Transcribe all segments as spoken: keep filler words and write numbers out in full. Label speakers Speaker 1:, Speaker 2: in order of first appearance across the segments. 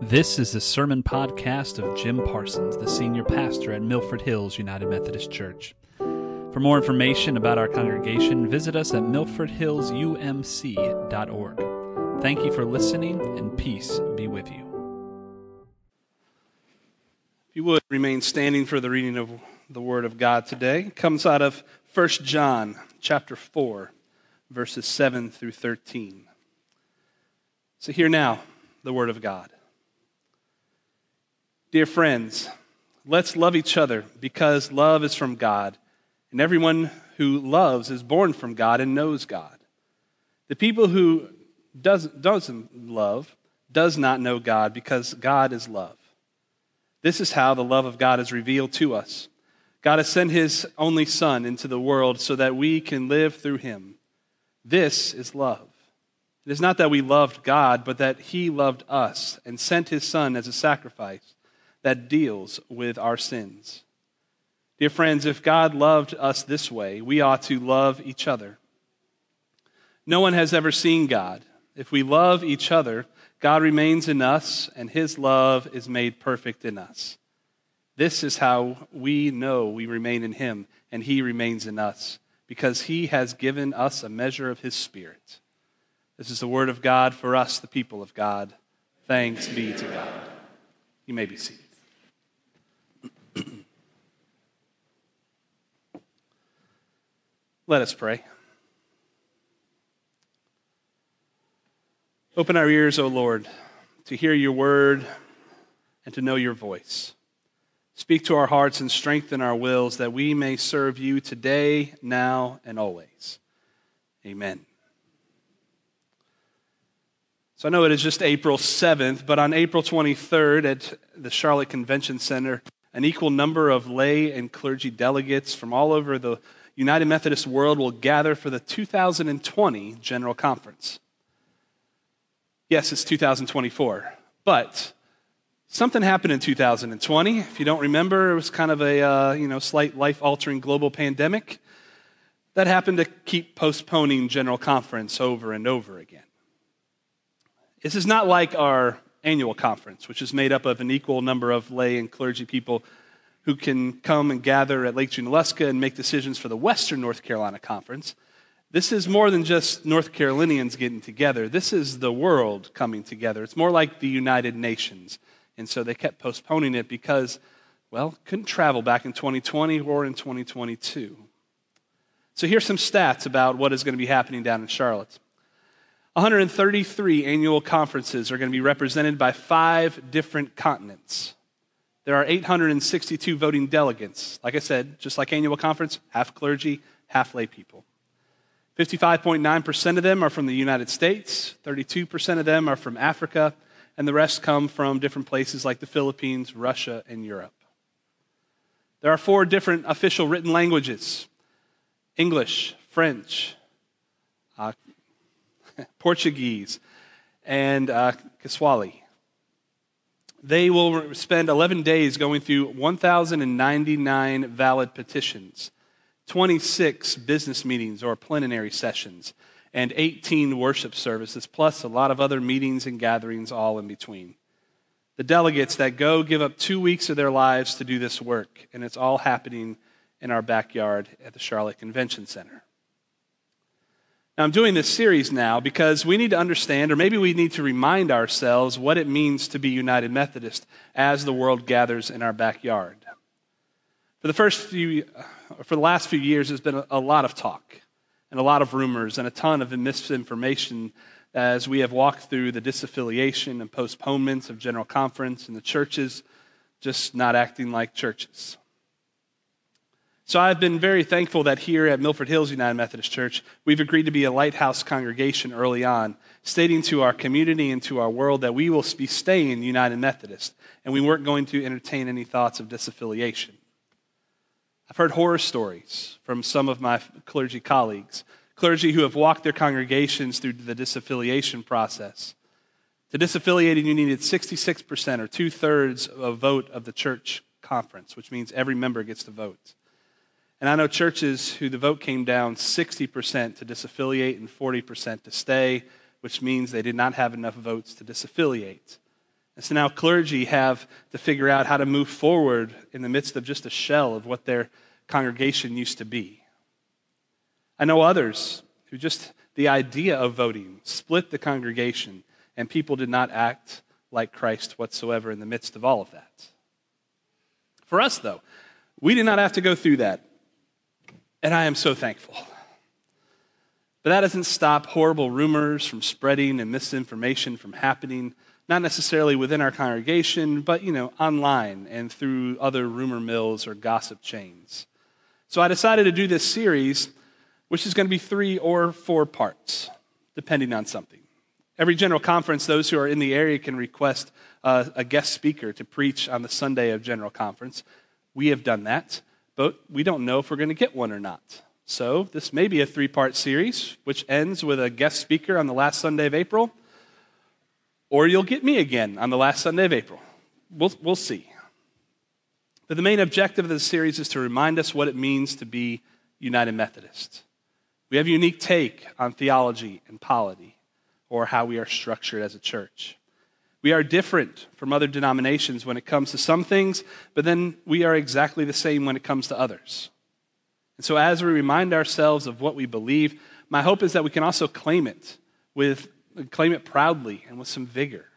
Speaker 1: This is the sermon podcast of Jim Parsons, the senior pastor at Milford Hills United Methodist Church. For more information about our congregation, visit us at milford hills u m c dot org. Thank you for listening, and peace be with you.
Speaker 2: If you would, remain standing for the reading of the Word of God today. It comes out of First John chapter four, verses seven through thirteen. So hear now the Word of God. Dear friends, let's love each other because love is from God, and everyone who loves is born from God and knows God. The people who doesn't, doesn't love does not know God because God is love. This is how the love of God is revealed to us. God has sent His only Son into the world so that we can live through Him. This is love. It is not that we loved God, but that He loved us and sent His Son as a sacrifice that deals with our sins. Dear friends, if God loved us this way, we ought to love each other. No one has ever seen God. If we love each other, God remains in us, and His love is made perfect in us. This is how we know we remain in Him, and He remains in us, because He has given us a measure of His Spirit. This is the word of God for us, the people of God. Thanks be to God. You may be seated. Let us pray. Open our ears, O Lord, to hear your word and to know your voice. Speak to our hearts and strengthen our wills that we may serve you today, now, and always. Amen. So I know it is just April seventh, but on April twenty-third at the Charlotte Convention Center, an equal number of lay and clergy delegates from all over the United Methodist world will gather for the two thousand twenty General Conference. Yes, it's two thousand twenty-four, but something happened in two thousand twenty. If you don't remember, it was kind of a uh, you know slight life-altering global pandemic that happened to keep postponing General Conference over and over again. This is not like our annual conference, which is made up of an equal number of lay and clergy people who can come and gather at Lake Junaluska and make decisions for the Western North Carolina Conference. This is more than just North Carolinians getting together. This is the world coming together. It's more like the United Nations. And so they kept postponing it because, well, couldn't travel back in twenty twenty or in twenty twenty-two. So here's some stats about what is going to be happening down in Charlotte. one hundred thirty-three annual conferences are going to be represented by five different continents. There are eight hundred sixty-two voting delegates. Like I said, just like annual conference, half clergy, half lay people. fifty-five point nine percent of them are from the United States, thirty-two percent of them are from Africa, and the rest come from different places like the Philippines, Russia, and Europe. There are four different official written languages: English, French, uh, Portuguese, and uh, Kiswahili. They will spend eleven days going through one thousand ninety-nine valid petitions, twenty-six business meetings or plenary sessions, and eighteen worship services, plus a lot of other meetings and gatherings all in between. The delegates that go give up two weeks of their lives to do this work, and it's all happening in our backyard at the Charlotte Convention Center. Now, I'm doing this series now because we need to understand, or maybe we need to remind ourselves, what it means to be United Methodist as the world gathers in our backyard. For the first few, for the last few years, there's been a lot of talk and a lot of rumors and a ton of misinformation as we have walked through the disaffiliation and postponements of General Conference and the churches just not acting like churches. So I've been very thankful that here at Milford Hills United Methodist Church, we've agreed to be a lighthouse congregation early on, stating to our community and to our world that we will be staying United Methodist, and we weren't going to entertain any thoughts of disaffiliation. I've heard horror stories from some of my clergy colleagues, clergy who have walked their congregations through the disaffiliation process. To disaffiliate, you needed sixty-six percent or two-thirds of a vote of the church conference, which means every member gets to vote. And I know churches who the vote came down sixty percent to disaffiliate and forty percent to stay, which means they did not have enough votes to disaffiliate. And so now clergy have to figure out how to move forward in the midst of just a shell of what their congregation used to be. I know others who just, the idea of voting split the congregation, and people did not act like Christ whatsoever in the midst of all of that. For us, though, we did not have to go through that, and I am so thankful. But that doesn't stop horrible rumors from spreading and misinformation from happening, not necessarily within our congregation, but, you know, online and through other rumor mills or gossip chains. So I decided to do this series, which is going to be three or four parts, depending on something. Every general conference, those who are in the area can request uh, a guest speaker to preach on the Sunday of general conference. We have done that, but we don't know if we're going to get one or not. So this may be a three-part series, which ends with a guest speaker on the last Sunday of April, or you'll get me again on the last Sunday of April. We'll, we'll see. But the main objective of this series is to remind us what it means to be United Methodist. We have a unique take on theology and polity, or how we are structured as a church. We are different from other denominations when it comes to some things, but then we are exactly the same when it comes to others. And so as we remind ourselves of what we believe, my hope is that we can also claim it with claim it proudly and with some vigor.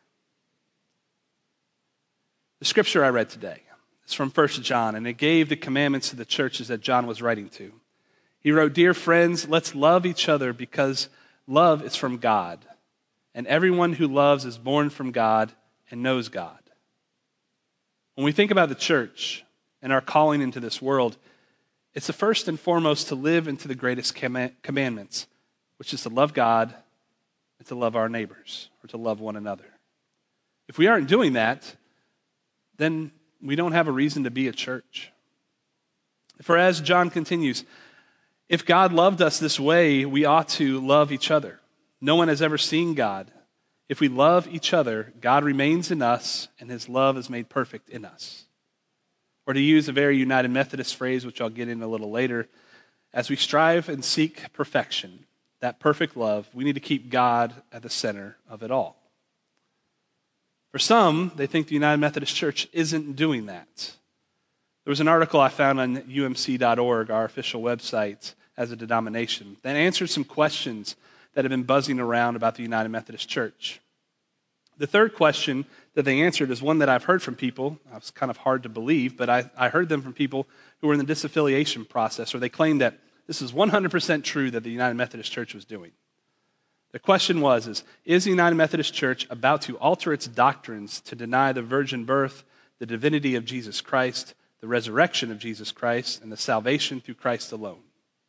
Speaker 2: The scripture I read today is from First John, and it gave the commandments to the churches that John was writing to. He wrote, "Dear friends, let's love each other because love is from God, and everyone who loves is born from God and knows God." When we think about the church and our calling into this world, it's the first and foremost to live into the greatest commandments, which is to love God and to love our neighbors, or to love one another. If we aren't doing that, then we don't have a reason to be a church. For as John continues, if God loved us this way, we ought to love each other. No one has ever seen God. If we love each other, God remains in us, and his love is made perfect in us. Or to use a very United Methodist phrase, which I'll get in a little later, as we strive and seek perfection, that perfect love, we need to keep God at the center of it all. For some, they think the United Methodist Church isn't doing that. There was an article I found on U M C dot org, our official website as a denomination, that answered some questions that have been buzzing around about the United Methodist Church. The third question that they answered is one that I've heard from people. It's kind of hard to believe, but I, I heard them from people who were in the disaffiliation process, or they claimed that this is one hundred percent true that the United Methodist Church was doing. The question was, is, is the United Methodist Church about to alter its doctrines to deny the virgin birth, the divinity of Jesus Christ, the resurrection of Jesus Christ, and the salvation through Christ alone?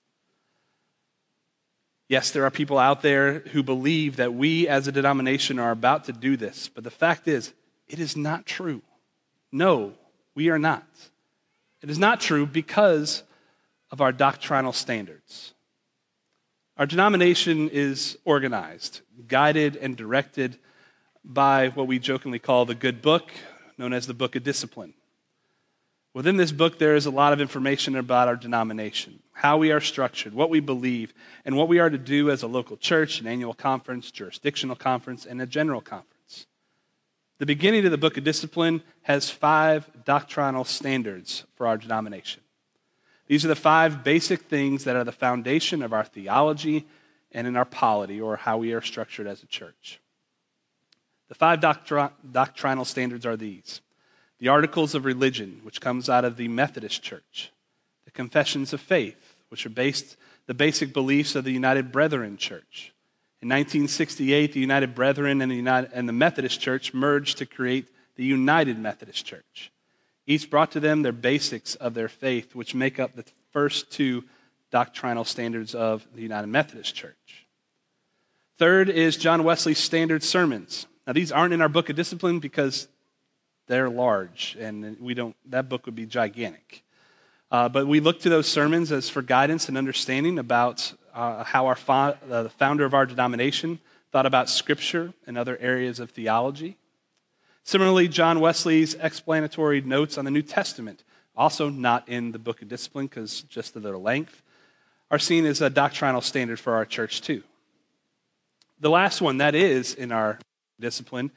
Speaker 2: Yes, there are people out there who believe that we as a denomination are about to do this, but the fact is, it is not true. No, we are not. It is not true because of our doctrinal standards. Our denomination is organized, guided, and directed by what we jokingly call the good book, known as the Book of Discipline. Within this book, there is a lot of information about our denomination, how we are structured, what we believe, and what we are to do as a local church, an annual conference, jurisdictional conference, and a general conference. The beginning of the Book of Discipline has five doctrinal standards for our denomination. These are the five basic things that are the foundation of our theology and in our polity, or how we are structured as a church. The five doctri- doctrinal standards are these: the Articles of Religion, which comes out of the Methodist Church; the Confessions of Faith, which are based the basic beliefs of the United Brethren Church. In nineteen sixty-eight, the United Brethren and the, United, and the Methodist Church merged to create the United Methodist Church. Each brought to them their basics of their faith, which make up the first two doctrinal standards of the United Methodist Church. Third is John Wesley's standard sermons. Now, these aren't in our Book of Discipline because they're large, and we don't. That book would be gigantic. Uh, but we look to those sermons as for guidance and understanding about uh, how our fo- uh, the founder of our denomination thought about Scripture and other areas of theology. Similarly, John Wesley's explanatory notes on the New Testament, also not in the Book of Discipline because just of their length, are seen as a doctrinal standard for our church too. The last one that is in our discipline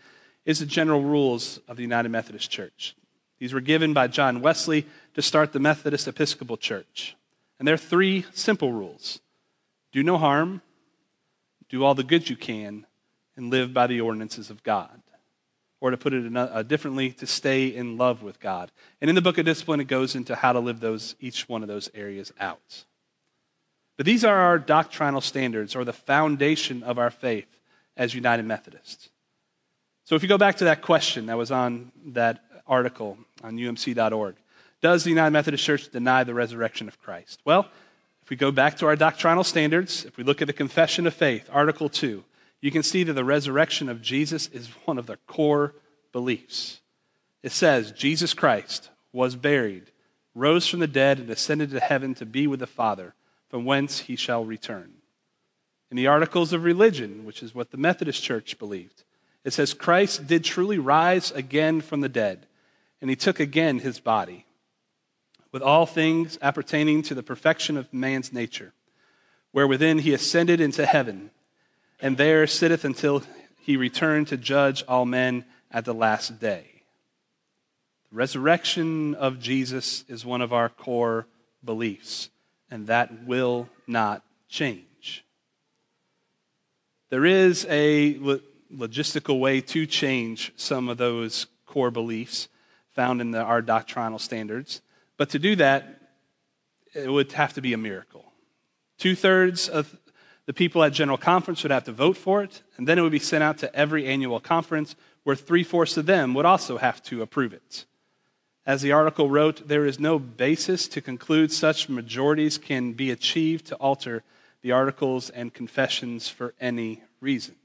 Speaker 2: is the general rules of the United Methodist Church. These were given by John Wesley to start the Methodist Episcopal Church. And there are three simple rules. Do no harm, do all the good you can, and live by the ordinances of God. Or to put it uh, differently, to stay in love with God. And in the Book of Discipline, it goes into how to live those each one of those areas out. But these are our doctrinal standards, or the foundation of our faith as United Methodists. So if you go back to that question that was on that article on U M C dot org, does the United Methodist Church deny the resurrection of Christ? Well, if we go back to our doctrinal standards, if we look at the Confession of Faith, Article two, you can see that the resurrection of Jesus is one of the core beliefs. It says, Jesus Christ was buried, rose from the dead, and ascended to heaven to be with the Father, from whence he shall return. In the Articles of Religion, which is what the Methodist Church believed, it says, Christ did truly rise again from the dead, and he took again his body, with all things appertaining to the perfection of man's nature, wherewithin he ascended into heaven, and there sitteth until he return to judge all men at the last day. The resurrection of Jesus is one of our core beliefs, and that will not change. There is a logistical way to change some of those core beliefs found in the, our doctrinal standards. But to do that, it would have to be a miracle. Two-thirds of the people at General Conference would have to vote for it, and then it would be sent out to every annual conference, where three-fourths of them would also have to approve it. As the article wrote, there is no basis to conclude such majorities can be achieved to alter the articles and confessions for any reason.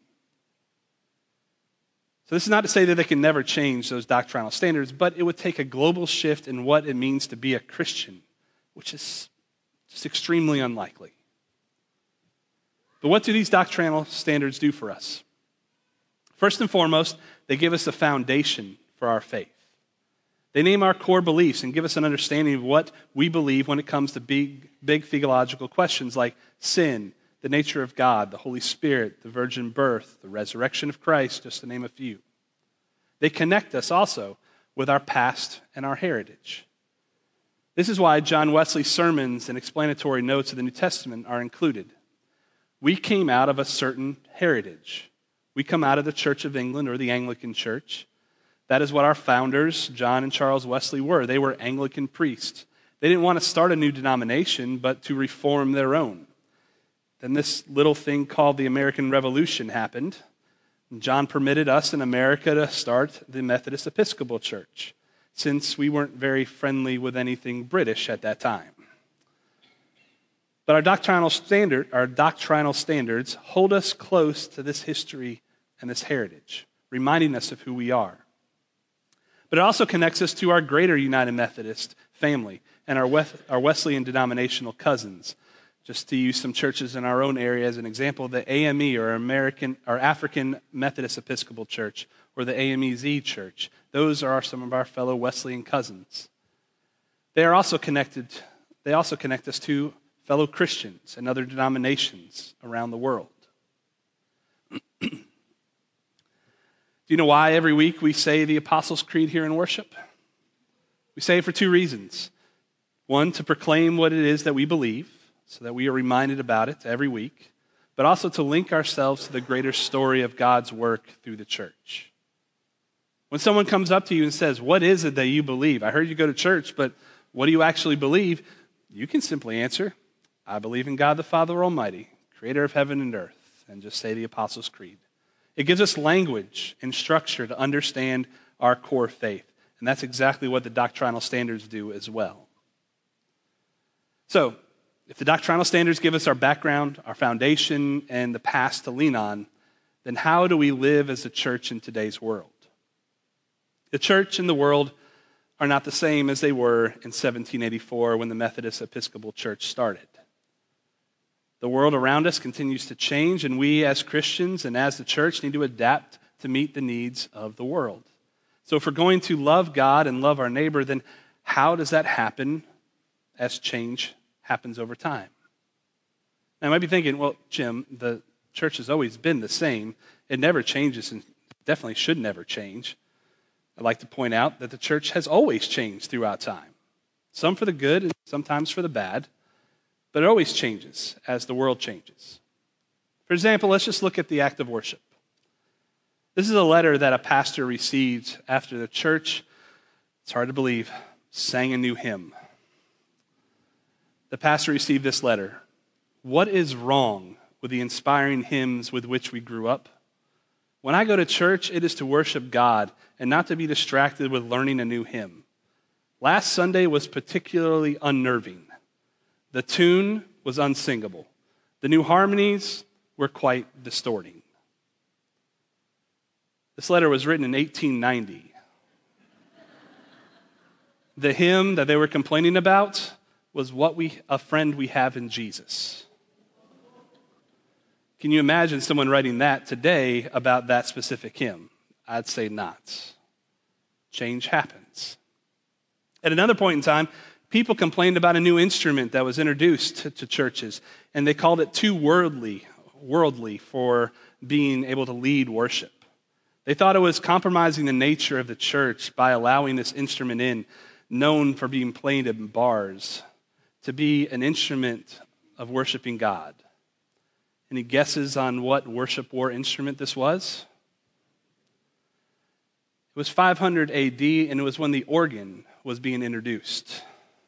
Speaker 2: So this is not to say that they can never change those doctrinal standards, but it would take a global shift in what it means to be a Christian, which is just extremely unlikely. But what do these doctrinal standards do for us? First and foremost, they give us a foundation for our faith. They name our core beliefs and give us an understanding of what we believe when it comes to big, big theological questions like sin, the nature of God, the Holy Spirit, the virgin birth, the resurrection of Christ, just to name a few. They connect us also with our past and our heritage. This is why John Wesley's sermons and explanatory notes of the New Testament are included. We came out of a certain heritage. We come out of the Church of England or the Anglican Church. That is what our founders, John and Charles Wesley, were. They were Anglican priests. They didn't want to start a new denomination, but to reform their own. Then this little thing called the American Revolution happened. John permitted us in America to start the Methodist Episcopal Church, since we weren't very friendly with anything British at that time. But our doctrinal standard, our doctrinal standards hold us close to this history and this heritage, reminding us of who we are. But it also connects us to our greater United Methodist family and our Wesleyan denominational cousins. Just to use some churches in our own area as an example, the A M E, or American or African Methodist Episcopal Church, or the A M E Z Church. Those are some of our fellow Wesleyan cousins. They are also connected, they also connect us to fellow Christians and other denominations around the world. Do you know why every week we say the Apostles' Creed here in worship? We say it for two reasons. One, to proclaim what it is that we believe, so that we are reminded about it every week, but also to link ourselves to the greater story of God's work through the church. When someone comes up to you and says, what is it that you believe? I heard you go to church, but what do you actually believe? You can simply answer, I believe in God the Father Almighty, creator of heaven and earth, and just say the Apostles' Creed. It gives us language and structure to understand our core faith, and that's exactly what the doctrinal standards do as well. So, if the doctrinal standards give us our background, our foundation, and the past to lean on, then how do we live as a church in today's world? The church and the world are not the same as they were in seventeen eighty-four when the Methodist Episcopal Church started. The world around us continues to change, and we as Christians and as the church need to adapt to meet the needs of the world. So if we're going to love God and love our neighbor, then how does that happen as change happens over time? Now, I might be thinking, well, Jim, the church has always been the same. It never changes in definitely should never change. I'd like to point out that the church has always changed throughout time, some for the good and sometimes for the bad, but it always changes as the world changes. For example, let's just look at the act of worship. This is a letter that a pastor received after the church, it's hard to believe, sang a new hymn. The pastor received this letter. What is wrong with the inspiring hymns with which we grew up? When I go to church, it is to worship God and not to be distracted with learning a new hymn. Last Sunday was particularly unnerving. The tune was unsingable. The new harmonies were quite distorting. This letter was written in eighteen ninety. The hymn that they were complaining about was what we, a friend we have in Jesus. Can you imagine someone writing that today about that specific hymn? I'd say not. Change happens. At another point in time, people complained about a new instrument that was introduced to, to churches, and they called it too worldly, worldly for being able to lead worship. They thought it was compromising the nature of the church by allowing this instrument in, known for being played in bars, to be an instrument of worshiping God. Any guesses on what worship war instrument this was? It was five hundred A D, and it was when the organ was being introduced.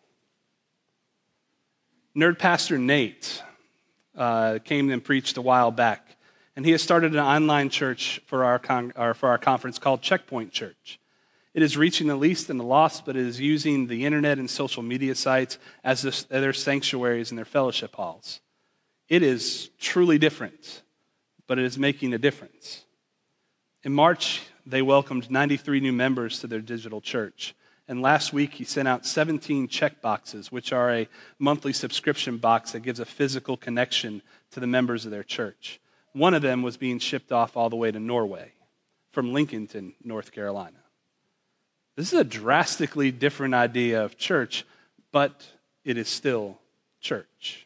Speaker 2: Nerd Pastor Nate uh, came and preached a while back, and he has started an online church for our, con- or for our conference called Checkpoint Church. It is reaching the least and the lost, but it is using the internet and social media sites as their sanctuaries and their fellowship halls. It is truly different, but it is making a difference. In March, they welcomed ninety-three new members to their digital church. And last week, he sent out seventeen check boxes, which are a monthly subscription box that gives a physical connection to the members of their church. One of them was being shipped off all the way to Norway from Lincolnton, North Carolina. This is a drastically different idea of church, but it is still church.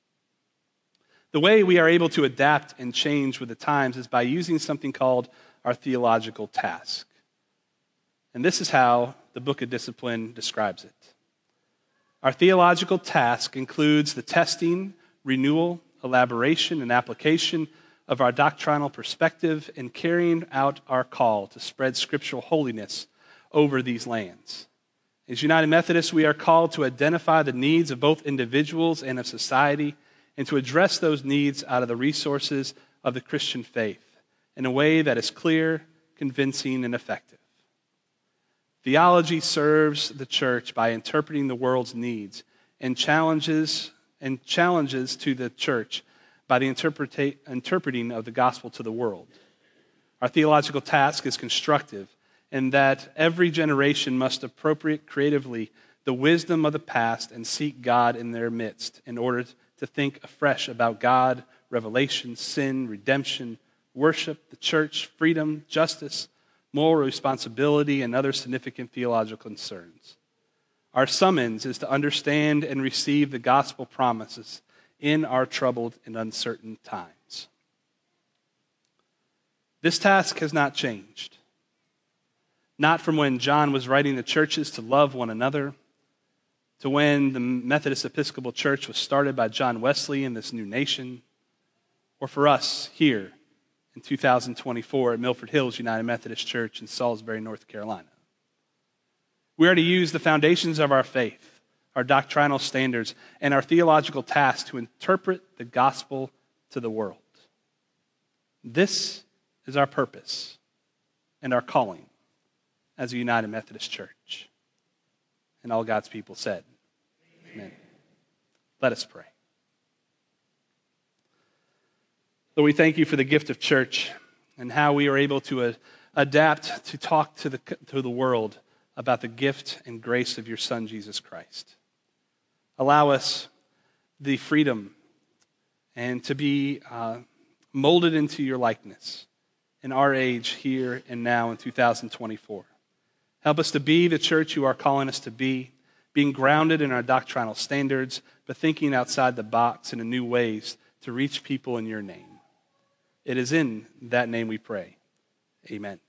Speaker 2: The way we are able to adapt and change with the times is by using something called our theological task. And this is how the Book of Discipline describes it. Our theological task includes the testing, renewal, elaboration, and application of our doctrinal perspective and carrying out our call to spread scriptural holiness over these lands. As United Methodists, we are called to identify the needs of both individuals and of society and to address those needs out of the resources of the Christian faith in a way that is clear, convincing, and effective. Theology serves the church by interpreting the world's needs and challenges and challenges to the church by the interpreta- interpreting of the gospel to the world. Our theological task is constructive in that every generation must appropriate creatively the wisdom of the past and seek God in their midst in order to think afresh about God, revelation, sin, redemption, worship, the church, freedom, justice, moral responsibility, and other significant theological concerns. Our summons is to understand and receive the gospel promises in our troubled and uncertain times. This task has not changed. Not from when John was writing the churches to love one another, to when the Methodist Episcopal Church was started by John Wesley in this new nation, or for us here in two thousand twenty-four at Milford Hills United Methodist Church in Salisbury, North Carolina. We are to use the foundations of our faith, our doctrinal standards, and our theological task to interpret the gospel to the world. This is our purpose and our calling as a United Methodist Church. And all God's people said, Amen. Amen. Let us pray. Lord, we thank you for the gift of church and how we are able to uh, adapt to talk to the, to the world about the gift and grace of your Son, Jesus Christ. Allow us the freedom and to be uh, molded into your likeness in our age here and now in two thousand twenty-four. Help us to be the church you are calling us to be, being grounded in our doctrinal standards, but thinking outside the box and in new ways to reach people in your name. It is in that name we pray. Amen.